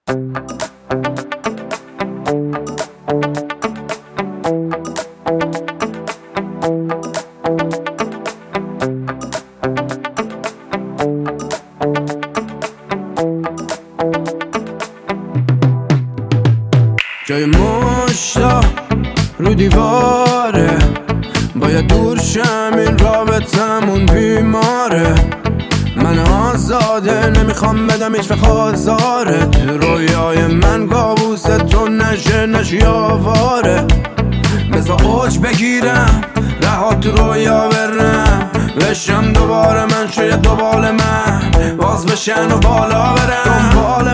جای مشتا رو دیواره، باید دور شم این رابطمون بیماره. من آزاده نمیخوام بدم هیچ وقت آزارت، رویای من کابوس تو نشی آواره. بذار اوج بگیرم رها تو رویا برم، بشم دوباره من شاید دوباره من باز بشن و بالا برم. دنبال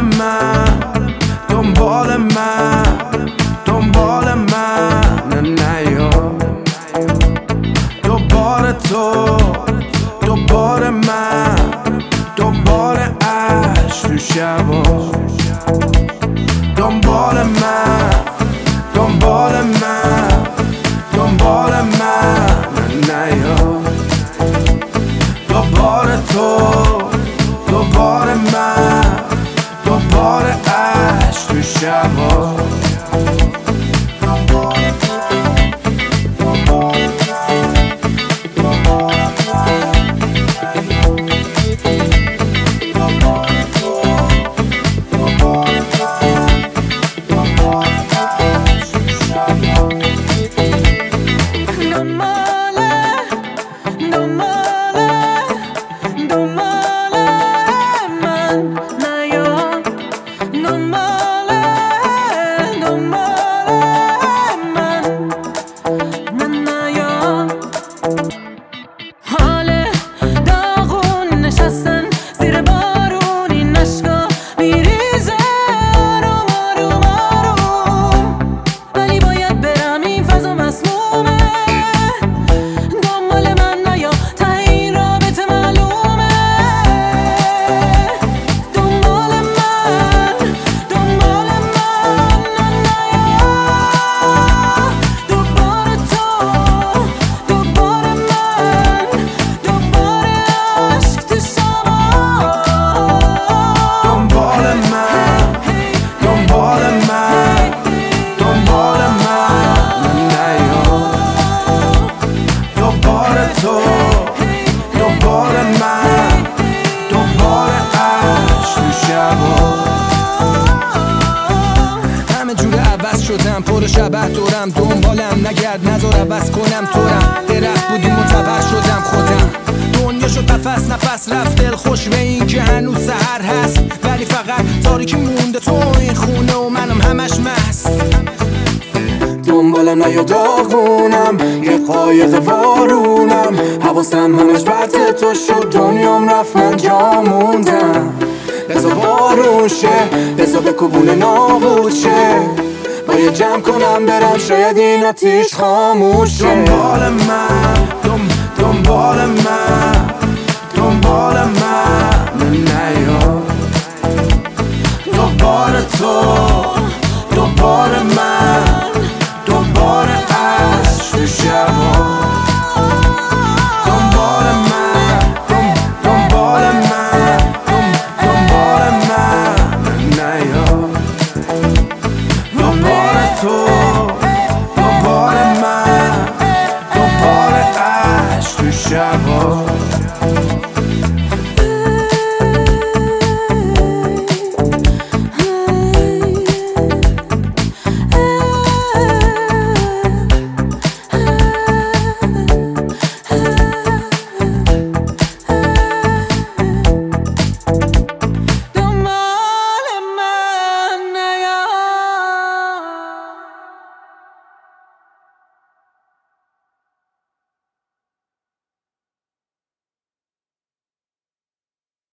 من نیا، دوباره تو، دوباره من، دوباره عشق تو شبا. دنبال من نیا، دوباره تو، دوباره من، دوباره عشق تو شبا. همه جور عوض شدم، پر شبه دورم، دنبالم نگرد نذار عوض کنم تورم. درخت بودیم و تبر شدم خودم، دنیا شد نفس نفس رفت. دل خوش به این که هنوز سحر هست، ولی فقط تاریکی مونده تو این خونه و منم همش مست. دنبالم نیا داغونم، یه قایق وارونم، حواسم همش بطه تو شد، دنیام رفت من جا موندم. بذار بارون شه، بذار به کوبونه نابود شه، باید جمع کنم برم شاید این آتیش خاموش شه. دنبال من نیا، دوباره تو،